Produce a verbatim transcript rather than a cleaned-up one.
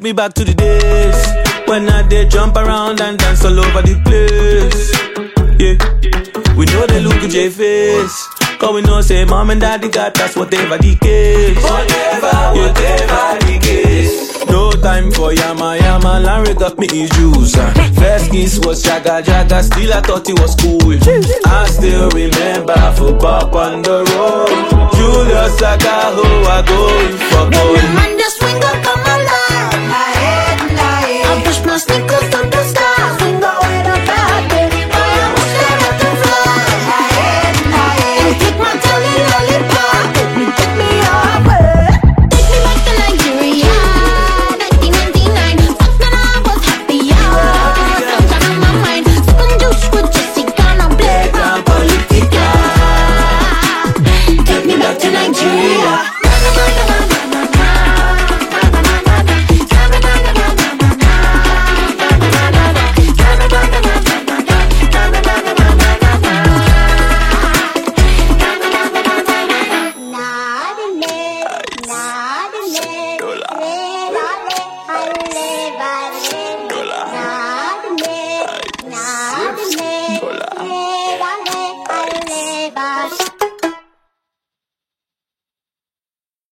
take me back to the days when I did jump around and dance all over the place. Yeah, we know they look at J face, cause we know say mom and daddy got us whatever the case. Whatever, yeah. Whatever the case. No time for yama yama, Larry got me his juice. uh. First kiss was jaga jaga, still I thought it was cool. I still remember for Bob on the road. Julius Saka, who I go for gold.